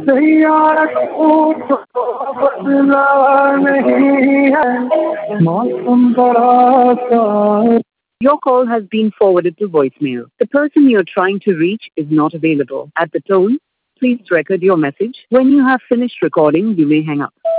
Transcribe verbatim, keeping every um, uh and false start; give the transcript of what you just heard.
Your call has been forwarded to voicemail. The person you're trying to reach is not available. At the tone, please record your message. When you have finished recording, you may hang up.